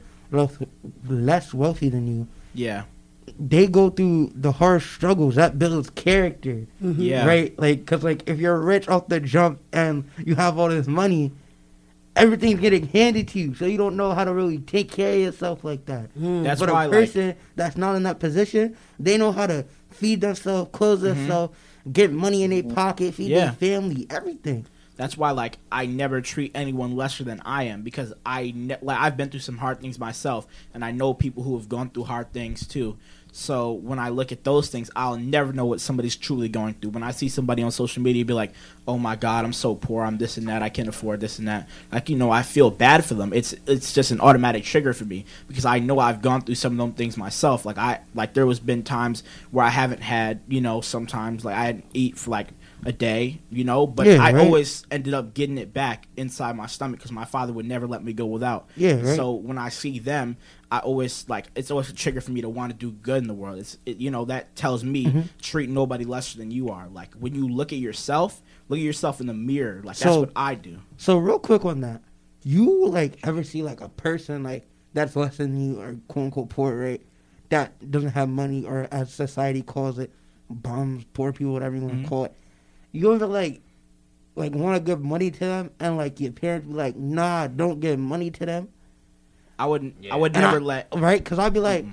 less wealthy than you, they go through the harsh struggles. That builds character, right? Like, because like if you're rich off the jump and you have all this money, everything's getting handed to you, so you don't know how to really take care of yourself like that. That's but why a person that's not in that position, they know how to feed themselves, clothe themselves, get money in their pocket, feed their family, everything. That's why, like, I never treat anyone lesser than I am, because I've been through some hard things myself, and I know people who have gone through hard things too. So when I look at those things, I'll never know what somebody's truly going through. When I see somebody on social media be like, oh my God, I'm so poor, I'm this and that, I can't afford this and that. Like, you know, I feel bad for them. It's just an automatic trigger for me, because I know I've gone through some of them things myself. Like there was been times where I haven't had, you know, sometimes like I hadn't eat for like a day, you know, but I always ended up getting it back inside my stomach, because my father would never let me go without. So when I see them, I always it's always a trigger for me to want to do good in the world. You know, that tells me treat nobody lesser than you are. Like, when you look at yourself in the mirror. Like, that's what I do. So real quick on that, you like ever see like a person like that's less than you, or quote unquote poor, right? That doesn't have money, or as society calls it, bums, poor people, whatever you want to call it. You ever like want to give money to them, and like your parents be like, nah, don't give money to them? I would never let. Right? Because I'd be like,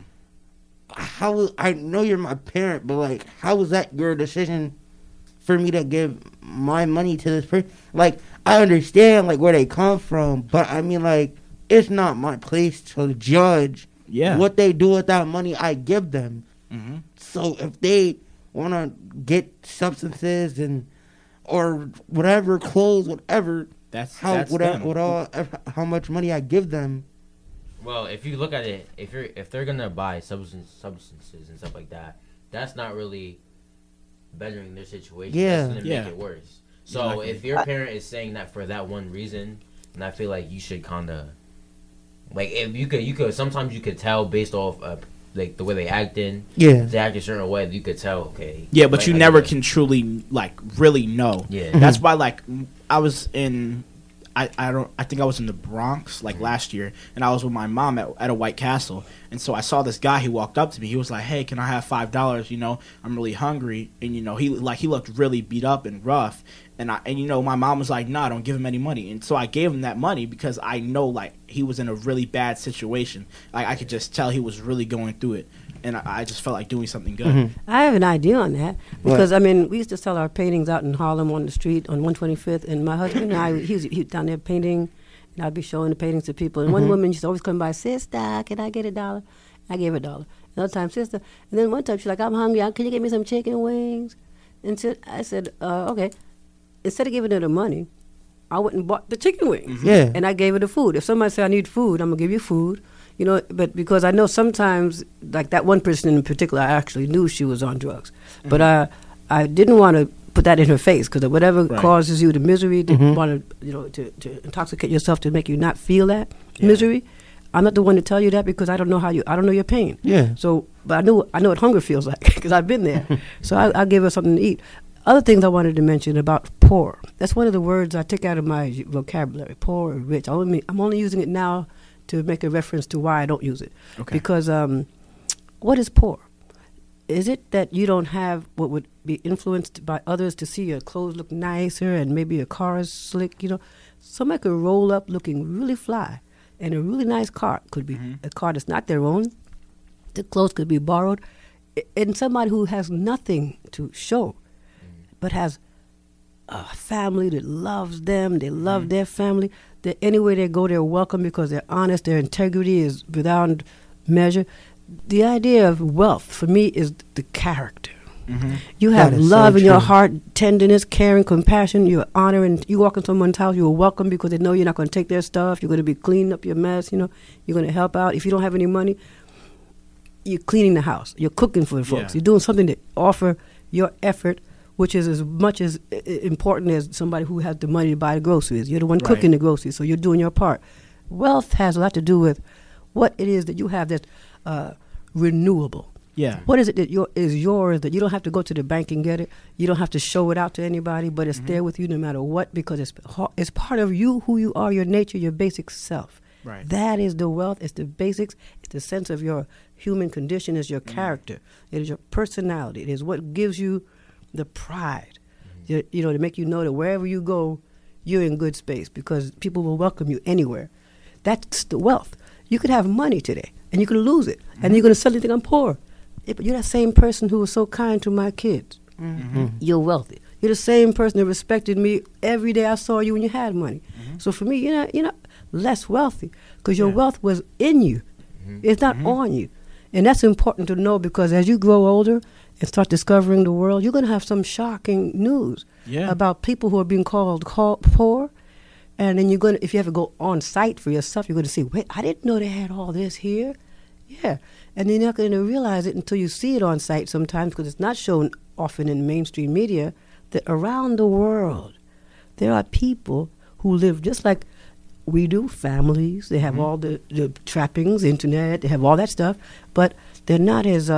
I know you're my parent, but like, how was that your decision for me to give my money to this person? Like, I understand like where they come from, but I mean, like, it's not my place to judge what they do with that money I give them. So if they want to get substances or whatever, clothes, whatever, how much money I give them. Well, if you look at it, if they're gonna buy substances and stuff like that, that's not really bettering their situation. Yeah. That's gonna make it worse. So Exactly. if your parent is saying that for that one reason, then I feel like you should kind of like if you could sometimes you could tell based off like the way they act in. Yeah. If they act a certain way, you could tell. Okay. Yeah, but like, you never can truly like really know. Yeah. That's why like I was in. I think I was in the Bronx like last year, and I was with my mom at a White Castle, and so I saw this guy. He walked up to me. He was like, "Hey, can I have $5? You know, I'm really hungry." And you know, he looked really beat up and rough, and you know, my mom was like, "Nah, don't give him any money." And so I gave him that money because I know like he was in a really bad situation. Like I could just tell he was really going through it, and I just felt like doing something good. I have an idea on that because I mean we used to sell our paintings out in Harlem on the street on 125th, and my husband and I he was down there painting, and I'd be showing the paintings to people. And one woman used to always come by, "Sister, can I get $1?" I gave her $1. Another time, "Sister," and then one time she's like, "I'm hungry. Can you get me some chicken wings?" And so I said, "Okay." Instead of giving her the money, I went and bought the chicken wings. Yeah. And I gave her the food. If somebody said I need food, I'm gonna give you food. You know, but because I know sometimes, like that one person in particular, I actually knew she was on drugs. But I didn't want to put that in her face because whatever causes you the misery, to want to, you know, to intoxicate yourself to make you not feel that misery. I'm not the one to tell you that because I don't know I don't know your pain. Yeah. So, but I know what hunger feels like because I've been there. So I give her something to eat. Other things I wanted to mention about poor. That's one of the words I took out of my vocabulary. Poor or rich. I'm only using it now to make a reference to why I don't use it. Okay. Because what is poor? Is it that you don't have what would be influenced by others to see your clothes look nicer and maybe your car is slick? You know, somebody could roll up looking really fly, and a really nice car could be a car that's not their own. The clothes could be borrowed, and somebody who has nothing to show, but has a family that loves them. They love their family. That anywhere they go, they're welcome because they're honest. Their integrity is without measure. The idea of wealth, for me, is the character. You have love in your heart, tenderness, caring, compassion. You're honoring. You walk in someone's house, you're welcome because they know you're not going to take their stuff. You're going to be cleaning up your mess. You know, you're going to help out. If you don't have any money, you're cleaning the house. You're cooking for the folks. You're doing something to offer your effort, which is as much as important as somebody who has the money to buy the groceries. You're the one cooking the groceries, so you're doing your part. Wealth has a lot to do with what it is that you have that's renewable. Yeah. What is it that is yours that you don't have to go to the bank and get it? You don't have to show it out to anybody, but it's there with you no matter what because it's part of you, who you are, your nature, your basic self. Right. That is the wealth. It's the basics. It's the sense of your human condition. It's your character. It is your personality. It is what gives you the pride, you know, to make you know that wherever you go, you're in good space because people will welcome you anywhere. That's the wealth. You could have money today, and you could lose it, and you're going to suddenly think, I'm poor. But you're that same person who was so kind to my kids. You're wealthy. You're the same person that respected me every day I saw you when you had money. So for me, you're not less wealthy because your wealth was in you. It's not on you. And that's important to know because as you grow older and start discovering the world, you're going to have some shocking news about people who are being called poor. And then you're going to, if you ever go on site for yourself, you're going to see, wait, I didn't know they had all this here. Yeah. And you're not going to realize it until you see it on site sometimes because it's not shown often in mainstream media that around the world there are people who live just like we do, families. They have all the trappings, internet, they have all that stuff, but they're not as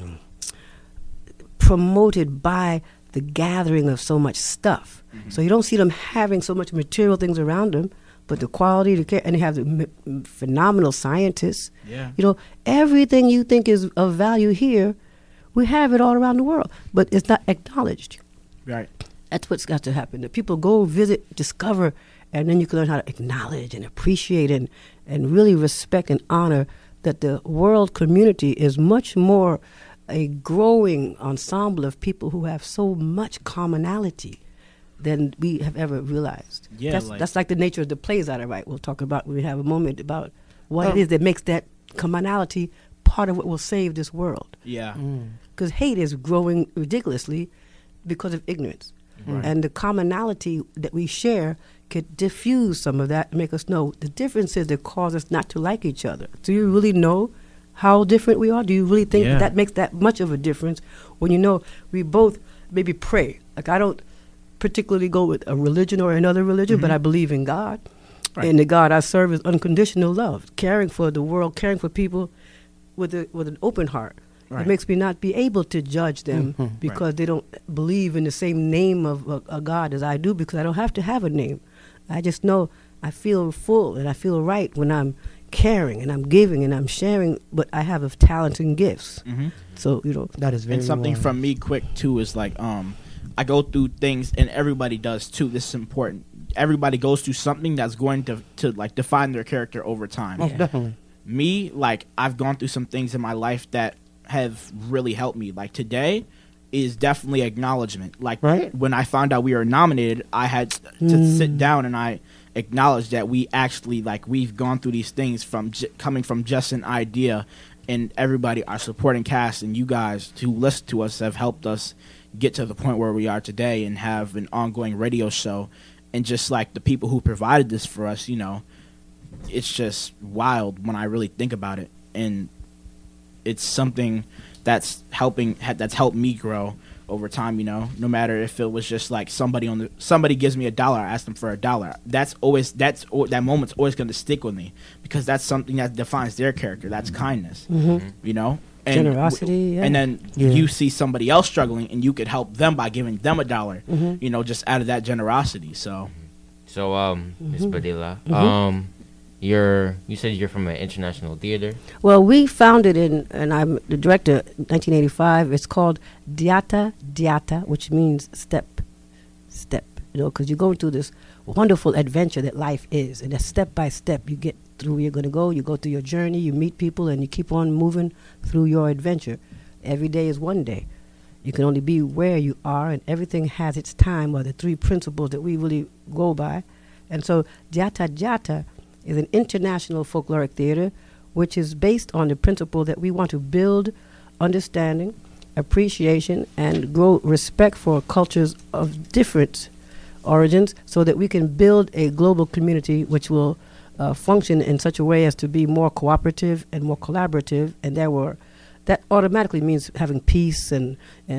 promoted by the gathering of so much stuff. So you don't see them having so much material things around them, but the quality, the care, and they have the phenomenal scientists. Yeah. You know, everything you think is of value here, we have it all around the world, but it's not acknowledged. Right. That's what's got to happen. The people go visit, discover, and then you can learn how to acknowledge and appreciate and really respect and honor that the world community is much more a growing ensemble of people who have so much commonality than we have ever realized. Yeah, that's like the nature of the plays that I write. We'll talk about when we have a moment about what it is that makes that commonality part of what will save this world. Yeah. Because hate is growing ridiculously because of ignorance. Right. And the commonality that we share could diffuse some of that and make us know the differences that cause us not to like each other. Do you really know how different we are? Do you really think Yeah. that makes that much of a difference when you know we both maybe pray? Like, I don't particularly go with a religion or another religion, but I believe in God. Right. And the God I serve is unconditional love, caring for the world, caring for people with an open heart. Right. It makes me not be able to judge them because they don't believe in the same name of a God as I do, because I don't have to have a name. I just know I feel full and I feel right when I'm caring and I'm giving and I'm sharing what I have of talents and gifts. So, you know, that is very and something wise. from me quick too is like I go through things, and everybody does too. This is important. Everybody goes through something that's going to like define their character over time. Most definitely. Me, like, I've gone through some things in my life that have really helped me. Like, today is definitely acknowledgement. Like, when I found out we were nominated, I had to sit down and I acknowledged that we actually, like, we've gone through these things from coming from just an idea, and everybody, our supporting cast, and you guys who listen to us have helped us get to the point where we are today and have an ongoing radio show. And just like the people who provided this for us, you know, it's just wild when I really think about it. And it's something that's helped me grow over time, you know, no matter if it was just like somebody gives me $1, I ask them for $1. That moment's always going to stick with me, because that's something that defines their character. That's kindness, you know, and generosity. And then you see somebody else struggling, and you could help them by giving them $1, you know, just out of that generosity. So Ms. Badila, you said you're from an international theater. Well, we founded and I'm the director, 1985. It's called Diata, which means step. You know, because you're going through this wonderful adventure that life is, and that step by step you get through where you're going to go. You go through your journey, you meet people, and you keep on moving through your adventure. Every day is one day. You can only be where you are, and everything has its time, are the 3 principles that we really go by. And so Diata is an international folkloric theater, which is based on the principle that we want to build understanding, appreciation, and grow respect for cultures of different origins, so that we can build a global community which will function in such a way as to be more cooperative and more collaborative, and that automatically means having peace and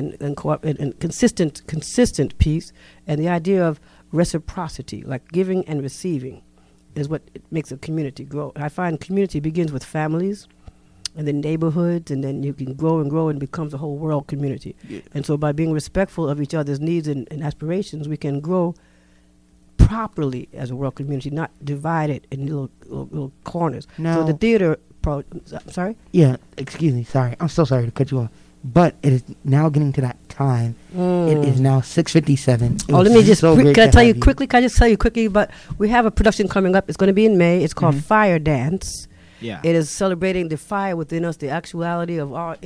consistent peace, and the idea of reciprocity, like giving and receiving, is what makes a community grow. I find community begins with families, and then neighborhoods, and then you can grow and becomes a whole world community. Yeah. And so by being respectful of each other's needs and aspirations, we can grow properly as a world community, not divided in little corners. Now, so the theater, I'm sorry? Yeah, excuse me, sorry. I'm so sorry to cut you off. But it is now getting to that time. It is now 6:57. Let me just can I tell you quickly? But we have a production coming up. It's going to be in May. It's called Fire Dance. Yeah. It is celebrating the fire within us, the actuality of our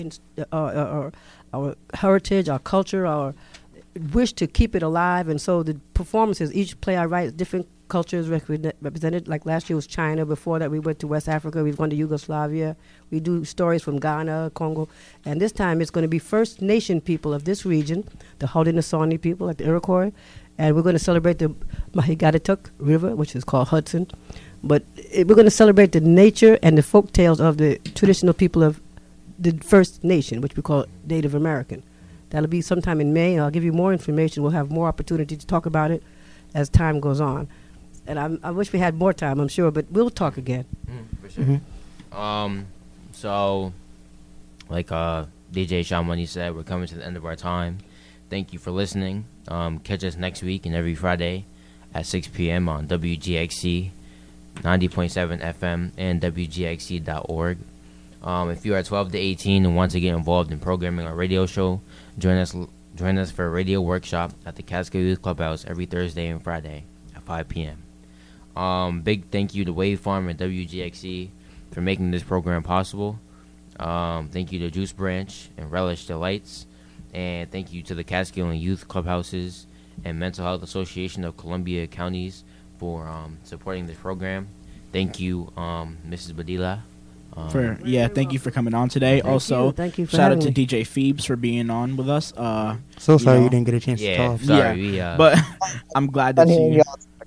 heritage, our culture, our wish to keep it alive. And so the performances, each play I write, different cultures represented. Like last year was China. Before that, we went to West Africa. We've gone to Yugoslavia. We do stories from Ghana, Congo. And this time it's going to be First Nation people of this region, the Haudenosaunee people, like the Iroquois. And we're going to celebrate the Mahigadituk River, which is called Hudson. But we're going to celebrate the nature and the folk tales of the traditional people of the First Nation, which we call Native American. That'll be sometime in May. I'll give you more information. We'll have more opportunity to talk about it as time goes on. And I wish we had more time, I'm sure, but we'll talk again. For sure. So, like DJ Sean Money said, we're coming to the end of our time. Thank you for listening. Catch us next week and every Friday at 6 p.m. on WGXC 90.7 FM and WGXC.org. If you are 12 to 18 and want to get involved in programming our radio show, join us for a radio workshop at the Catskill Youth Clubhouse every Thursday and Friday at 5 p.m. Big thank you to Wave Farm and WGXC for making this program possible. Thank you to Juice Branch and Relish Delights. And thank you to the Catskill and Youth Clubhouses and Mental Health Association of Columbia Counties for supporting this program. Thank you, Mrs. Badila. Thank you for coming on today. Thank you for shout out having to DJ Phoebes for being on with us. So sorry you didn't get a chance to talk. Sorry, but I'm glad that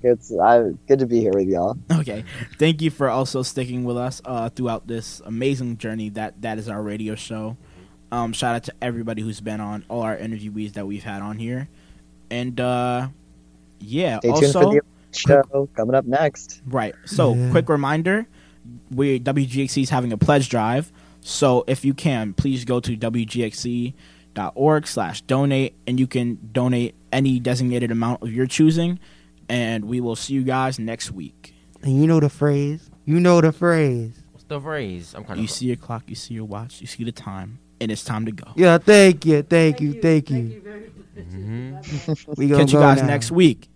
It's good to be here with y'all. Okay. Thank you for also sticking with us throughout this amazing journey that is our radio show. Shout out to everybody who's been on, all our interviewees that we've had on here. And, yeah. Stay tuned for the show coming up next. Right. So, quick reminder, WGXC is having a pledge drive. So, if you can, please go to WGXC.org/donate, and you can donate any designated amount of your choosing. And we will see you guys next week. And you know the phrase. What's the phrase? I'm kind of. You see your clock, you see your watch, you see the time, and it's time to go. Yeah, thank you. We gonna catch you guys now. next week.